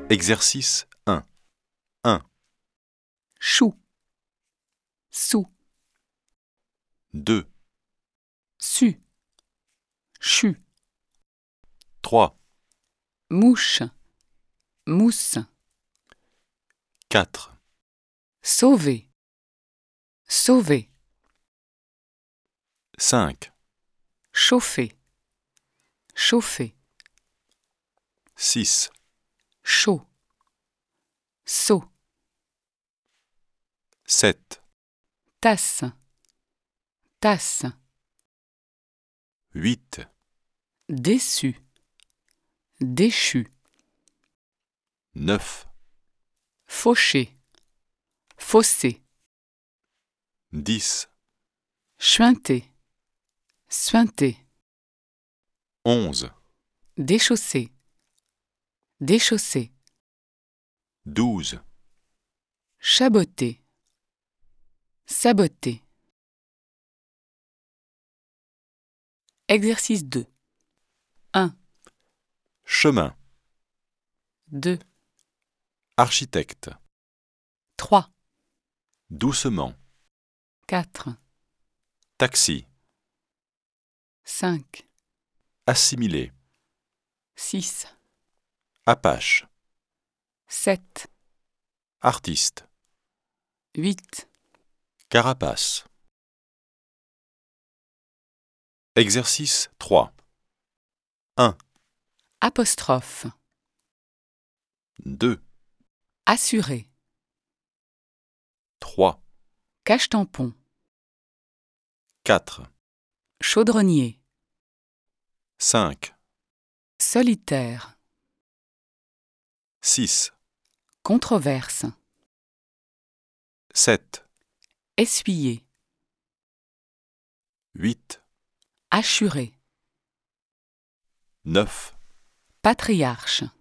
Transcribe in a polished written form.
Exercice 1. 1, chou, sou, 2, su, chu, 3, mouche, mousse, 4, sauver, sauver, 5, chauffer, chauffer, 6, chaud, saut, 7, tasse, tasse, 8, déçu, déchu, 9, fauché, fossé, 10, chuinté, suinté, 11, déchaussé, déchaussé, 12, chaboté, saboté. Exercice 2. 1, chemin, 2, architecte, 3, doucement, 4, taxi, 5, assimilé, 6, apache, 7, artiste, 8. carapace. Exercice 3. 1, Apostrophe. 2, Assuré. 3, Cache-tampon. 4, Chaudronnier. 5, Solitaire. 6, Controverse. 7, Essuyer. 8, Assuré. 9, Patriarche.